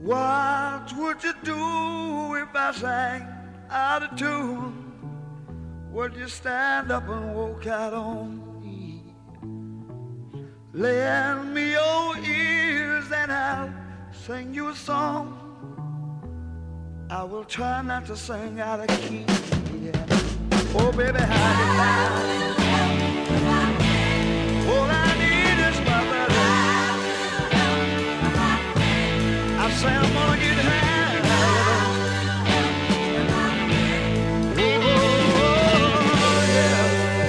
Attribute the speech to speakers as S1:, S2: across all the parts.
S1: What would you do if I sang out of tune? Would you stand up and walk out on me? Lend me your ears and I'll sing you a song. I will try not to sing out of key. Yeah. Oh, baby, how all I need is my brother. I say I'm gonna get high. Oh, yeah.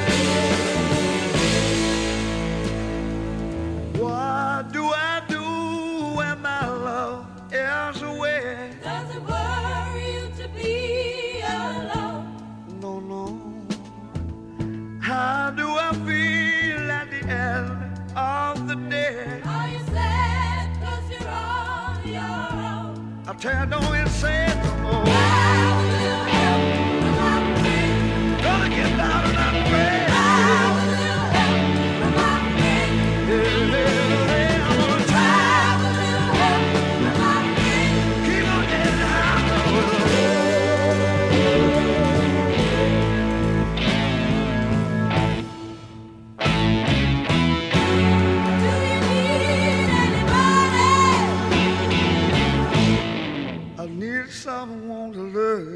S1: What do I do when my love is away?
S2: Does it worry you to be alone?
S1: No, no. How do I feel at the end of the day?
S2: Are you sad 'cause you're on your own?
S1: I tell you, don't even say it no more.
S2: How will you help when I'm free?
S1: Gonna get down and I'm free.
S2: How will you help when I'm free?
S1: Yeah, I'm gonna try.
S2: How will you help when I'm free?
S1: Keep on getting high.
S2: Do you need anybody?
S1: I need someone to love.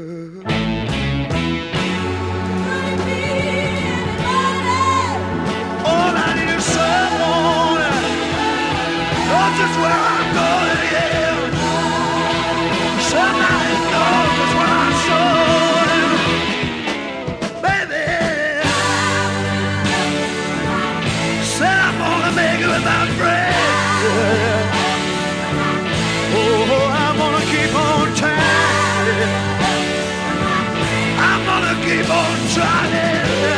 S2: Could it be anybody?
S1: All I need is someone. Knows just where I'm going, yeah. Somebody knows just where I'm going. Baby, said I'm gonna make it with my friends. Oh, I'm gonna keep on trying. I'm gonna keep on trying.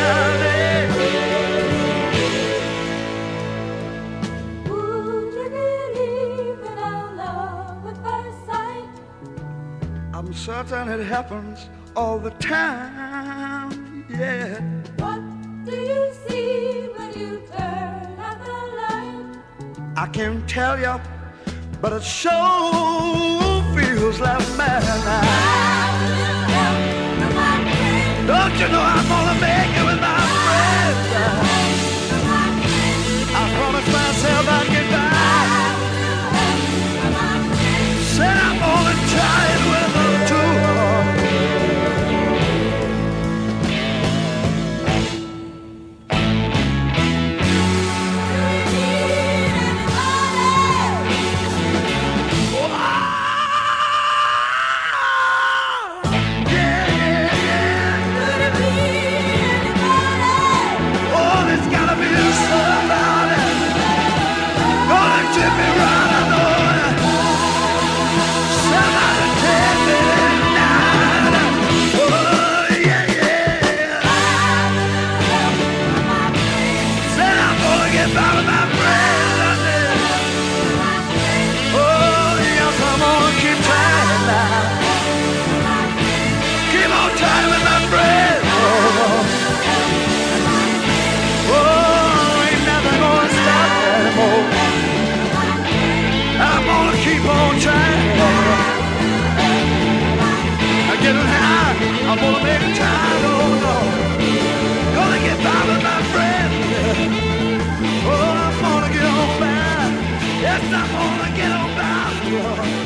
S2: Would you believe in our love at first sight?
S1: I'm certain it happens all the time, yeah.
S2: What do you see when you turn out the light?
S1: I can't tell you, but it sure feels like madness.
S2: How will you help when I'm free?
S1: Don't you know I'm gonna make it with my friends?
S2: When I'm free?
S1: I promised myself I'd get back.
S2: How will you help when I'm free?
S1: Said I'm gonna try it with them too.
S2: Do you need anybody?
S1: Yeah, yeah, yeah.
S2: Could it be anybody?
S1: Oh, there's gotta be somebody gonna tip me right, I know it. Somebody take me tonight. Oh, yeah, yeah. Said I'm gonna get by with my friends. I said, oh, yes, I'm gonna keep trying now. Keep on trying with my friends. Oh, ain't nothing gonna stop me anymore. I'm gonna keep on trying. I'm getting high. I'm gonna make it time. Oh, no. Gonna get by with my friends. Oh, I'm gonna get on by. Yes, I'm gonna get on by.